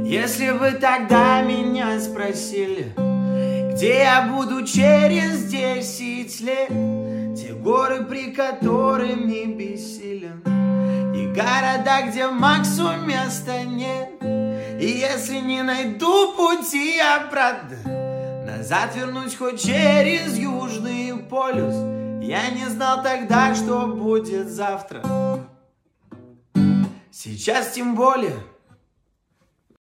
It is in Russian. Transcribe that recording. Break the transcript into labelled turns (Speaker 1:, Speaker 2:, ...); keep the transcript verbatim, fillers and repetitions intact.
Speaker 1: Если бы тогда меня спросили, где я буду через десять лет, те горы, при которыми бессилен, и города, где Максу места нет. И если не найду пути обратно, назад вернусь хоть через Южный полюс, я не знал тогда, что будет завтра. Сейчас тем более